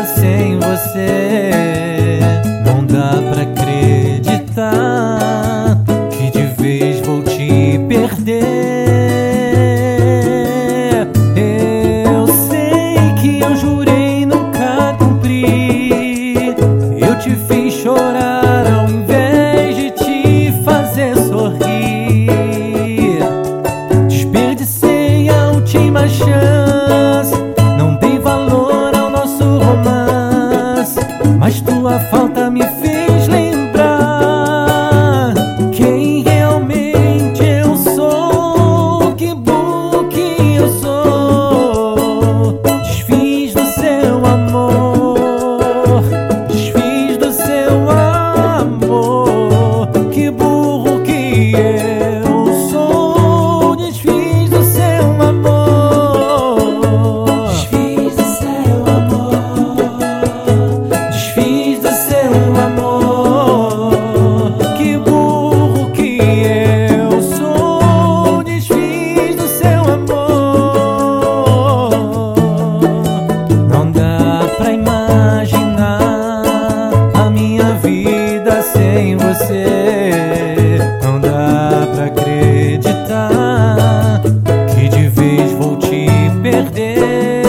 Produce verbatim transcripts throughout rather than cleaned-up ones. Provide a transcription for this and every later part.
sem você. Não dá pra acreditar que de vez vou te perder. Eu sei que eu jurei nunca cumprir. Eu te fiz chorar ao invés de te fazer sorrir. Desperdicei a última chance, não dei valor ao nosso romance, mas tua falta me fez lembrar quem realmente eu sou. Que burro que eu sou. Desfiz do seu amor, desfiz do seu amor. Que burro que eu sou. Desfiz do seu amor, desfiz do seu amor, desfiz do seu amor. Que burro que eu sou. Desfiz do seu amor. Não dá pra imaginar a minha vida sem você. Não dá pra acreditar que de vez vou te perder.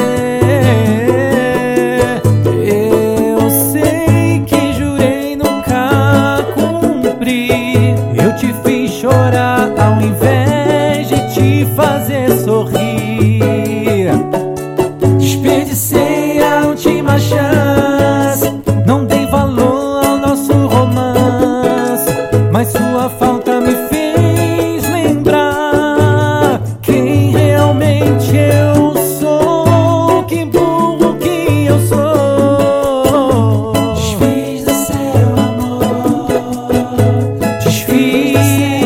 Eu sei que jurei nunca cumprir. Eu te fiz chorar ao invés de te fazer sorrir. Desperdicei a última chance, não dei valor ao nosso romance, mas sua falta me fez lembrar quem realmente eu sou. Que burro que eu sou. Desfiz do seu amor, desfiz.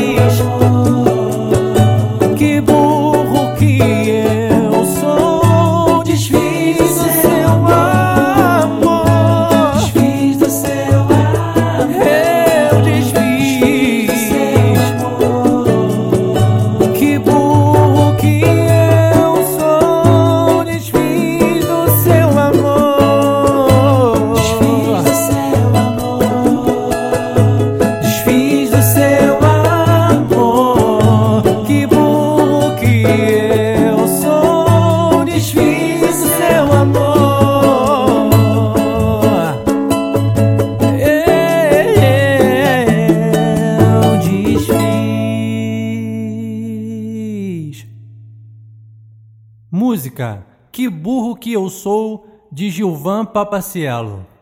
Que burro que eu sou. Desfiz do seu amor, desfiz do seu amor. Eu desfiz. Que burro que eu sou. Desfiz do seu amor, desfiz do seu amor, desfiz do seu amor. Que burro que eu sou. Desfiz do seu amor. Eu desfiz. Música Que Burro Que Eu Sou, de Gilvan Papaciello.